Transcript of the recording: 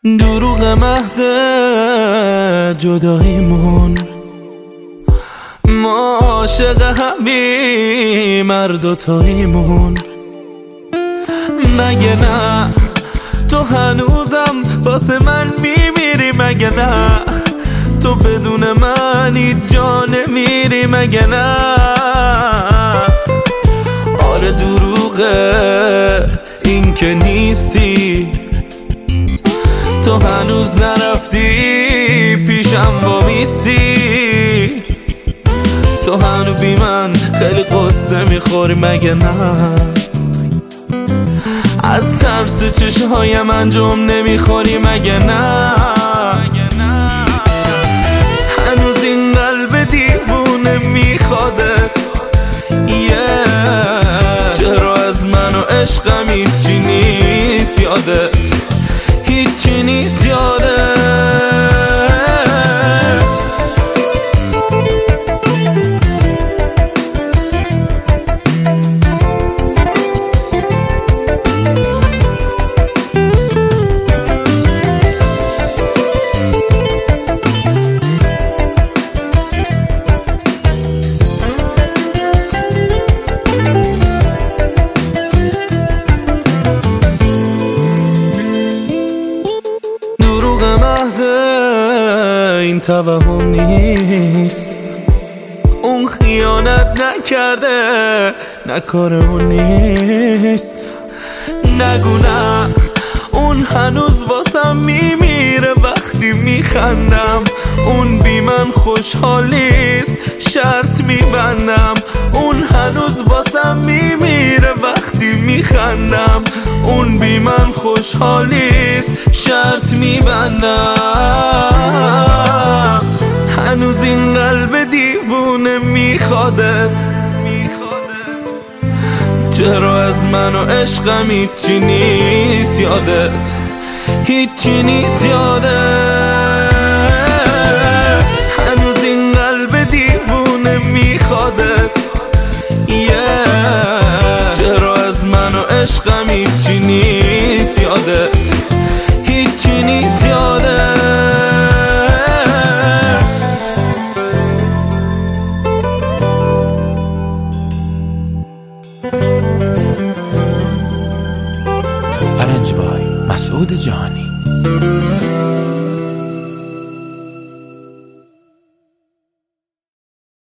دروغ محض جداییمون، ما عاشق همیم هر دوتاییمون. مگه نه تو هنوزم واسه من میمیری؟ مگه نه تو بدون من هیچ جا نمیری؟ مگه نه؟ آره دروغه این که نیستی، تو هنوز نرفتی پیشم وامیستی، تو هنو بی من خیلی قصه میخوری. مگه نه از ترس چشمهایم انجام نمیخوری؟ مگه نه هنوز این قلب دیوونه میخوادت؟ چرا از من و عشقم هیچی نیست یادت؟ هیچی نیست یادت؟ دروغ محض این توهم نیست، اون خیانت نکرده نه کار اون نیست. نگو نه اون هنوز واسم میمیره وقتی میخندم، اون بی من خوشحالیست شرط میبندم. اون هنوز واسم میمیره وقتی میخندم، اون بی من خوشحالیست شرط میبندم. هنوز این قلب دیوونه میخوادت؟ چرا از من و عشقم هیچی نیست یادت؟ هیچی نیست یادت؟ هنوز این قلب دیوونه میخوادت؟ چرا از من و عشقم هیچی نیست یادت؟ هیچی نیست یادت؟ Arranged by مسعود جهانی.